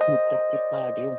Puta que pariu.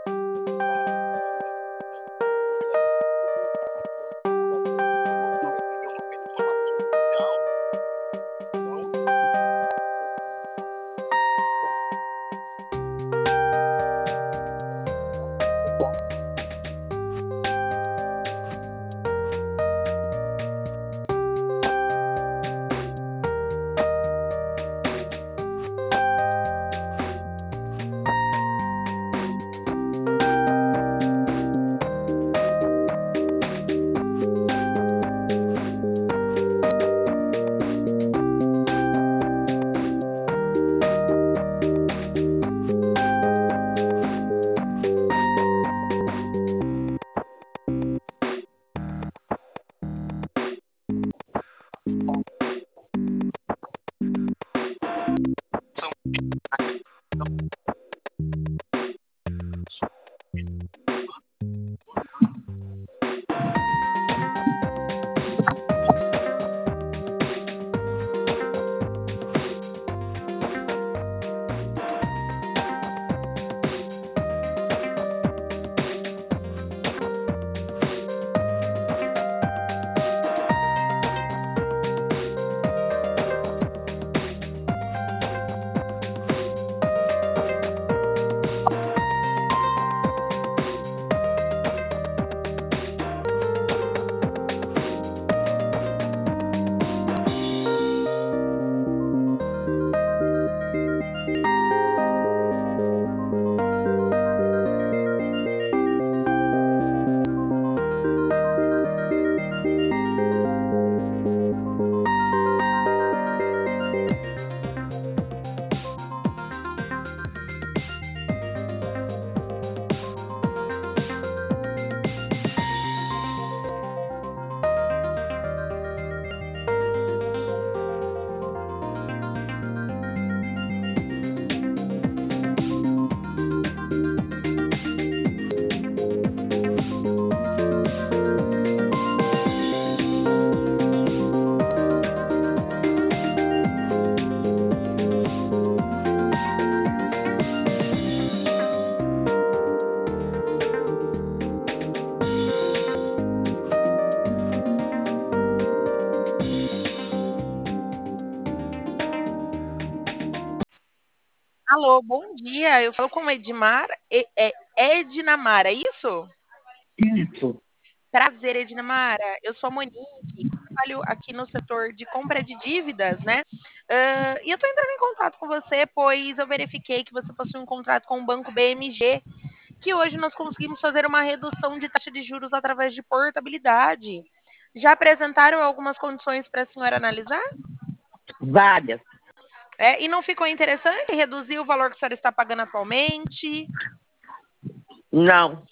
Alô, bom dia. Eu falo com Edmar. Ednamara, é isso? Isso. Prazer, Ednamara. Eu sou a Monique, trabalho aqui no setor de compra de dívidas, né? E eu estou entrando em contato com você, pois eu verifiquei que você possui um contrato com o Banco BMG, que hoje nós conseguimos fazer uma redução de taxa de juros através de portabilidade. Já apresentaram algumas condições para a senhora analisar? Várias. E não ficou interessante reduzir o valor que a senhora está pagando atualmente? Não.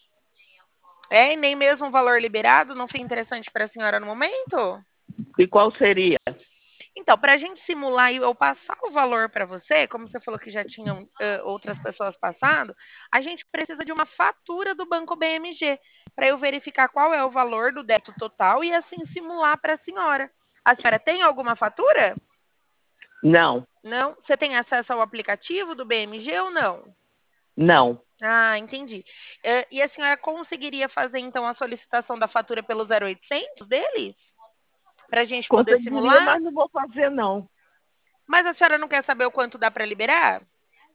E nem mesmo o valor liberado não foi interessante para a senhora no momento? E qual seria? Então, para a gente simular e eu passar o valor para você, como você falou que já tinham outras pessoas passando, a gente precisa de uma fatura do Banco BMG para eu verificar qual é o valor do débito total e assim simular para a senhora. A senhora tem alguma fatura? Não. Não? Você tem acesso ao aplicativo do BMG ou não? Não. Ah, entendi. E a senhora conseguiria fazer então a solicitação da fatura pelo 0800 deles? Para a gente poder Conseguiria, simular? mas não vou fazer, não. Mas a senhora não quer saber o quanto dá para liberar?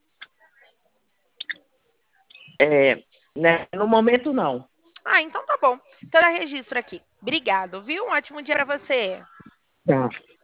Né? No momento, não. Ah, então tá bom. Então eu registro aqui. Obrigado, viu? Um ótimo dia para você. Tá.